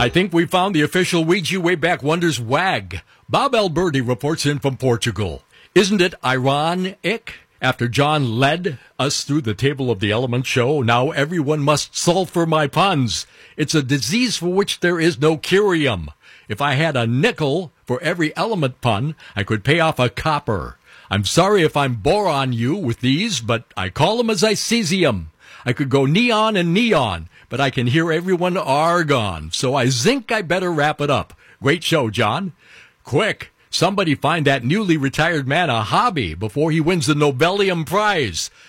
I think we found the official Ouija Way Back Wonders wag. Bob Alberti reports in from Portugal. Isn't it ironic? After John led us through the Table of the Elements show, now everyone must sulfur my puns. It's a disease for which there is no curium. If I had a nickel for every element pun, I could pay off a copper. I'm sorry if I'm boron you with these, but I call them as I sees 'em. I could go neon and neon, but I can hear everyone argon, so I think I better wrap it up. Great show, John. Quick, somebody find that newly retired man a hobby before he wins the Nobelium Prize.